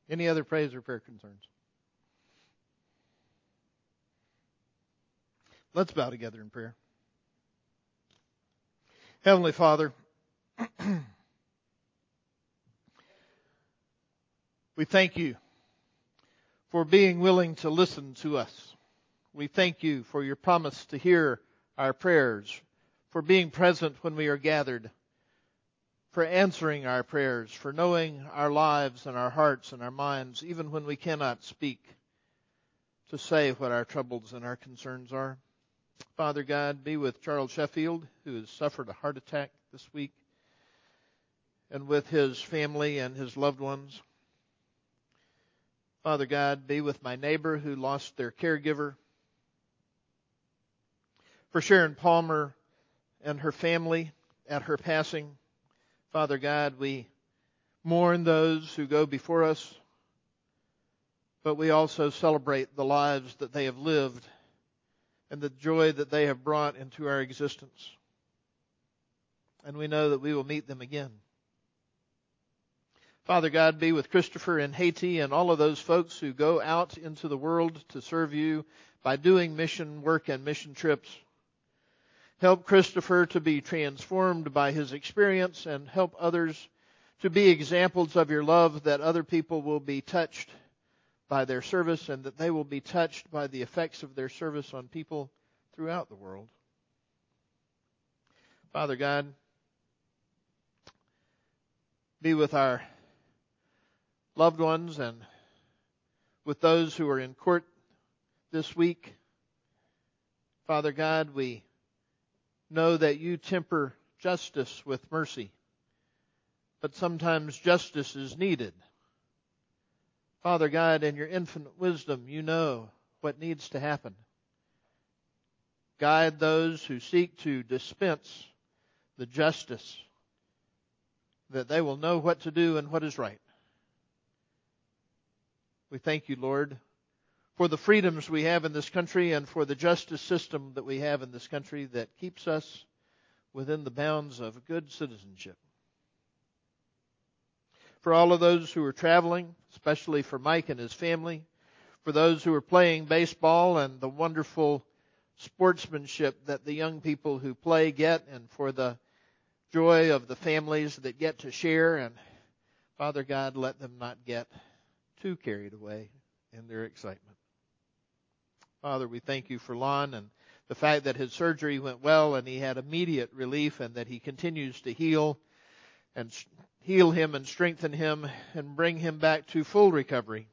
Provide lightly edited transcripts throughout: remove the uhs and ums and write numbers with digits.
Any other praise or prayer concerns? Let's bow together in prayer. Heavenly Father, we thank you for being willing to listen to us. We thank you for your promise to hear our prayers, for being present when we are gathered, for answering our prayers, for knowing our lives and our hearts and our minds, even when we cannot speak, to say what our troubles and our concerns are. Father God, be with Charles Sheffield, who has suffered a heart attack this week, and with his family and his loved ones. Father God, be with my neighbor who lost their caregiver. For Sharon Palmer and her family at her passing, Father God, we mourn those who go before us, but we also celebrate the lives that they have lived and the joy that they have brought into our existence. And we know that we will meet them again. Father God, be with Christopher in Haiti and all of those folks who go out into the world to serve you by doing mission work and mission trips. Help Christopher to be transformed by his experience, and help others to be examples of your love, that other people will be touched by their service and that they will be touched by the effects of their service on people throughout the world. Father God, be with our loved ones and with those who are in court this week. Father God, we know that you temper justice with mercy, but sometimes justice is needed. Father God, in your infinite wisdom, you know what needs to happen. Guide those who seek to dispense the justice, that they will know what to do and what is right. We thank you, Lord, for the freedoms we have in this country and for the justice system that we have in this country that keeps us within the bounds of good citizenship. For all of those who are traveling, especially for Mike and his family, for those who are playing baseball and the wonderful sportsmanship that the young people who play get, and for the joy of the families that get to share. And Father God, let them not get too carried away in their excitement. Father, we thank you for Lon and the fact that his surgery went well and he had immediate relief, and that he continues to heal him and strengthen him and bring him back to full recovery.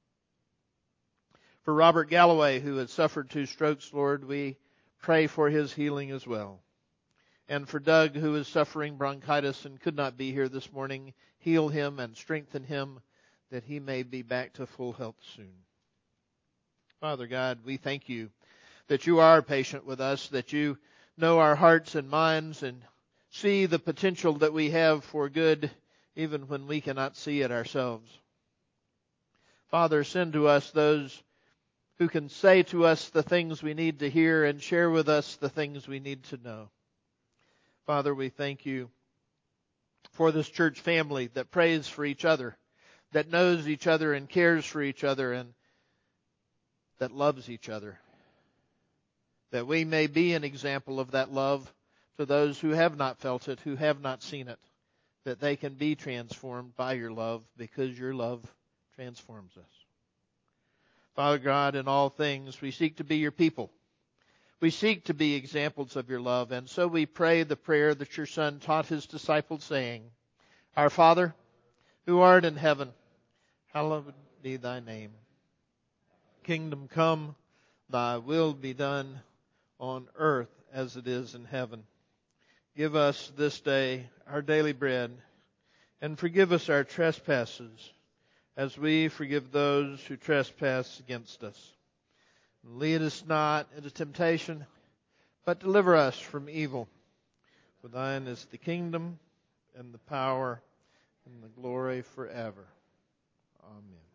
For Robert Galloway, who has suffered 2 strokes, Lord, we pray for his healing as well. And for Doug, who is suffering bronchitis and could not be here this morning, heal him and strengthen him, that he may be back to full health soon. Father God, we thank you that you are patient with us, that you know our hearts and minds and see the potential that we have for good, even when we cannot see it ourselves. Father, send to us those who can say to us the things we need to hear and share with us the things we need to know. Father, we thank you for this church family that prays for each other, that knows each other and cares for each other, and that loves each other. That we may be an example of that love to those who have not felt it, who have not seen it, that they can be transformed by your love, because your love transforms us. Father God, in all things, we seek to be your people. We seek to be examples of your love, and so we pray the prayer that your Son taught his disciples, saying, Our Father, who art in heaven, hallowed be thy name. Kingdom come, thy will be done on earth as it is in heaven. Give us this day our daily bread, and forgive us our trespasses, as we forgive those who trespass against us. And lead us not into temptation, but deliver us from evil. For thine is the kingdom, and the power, and the glory forever. Amen.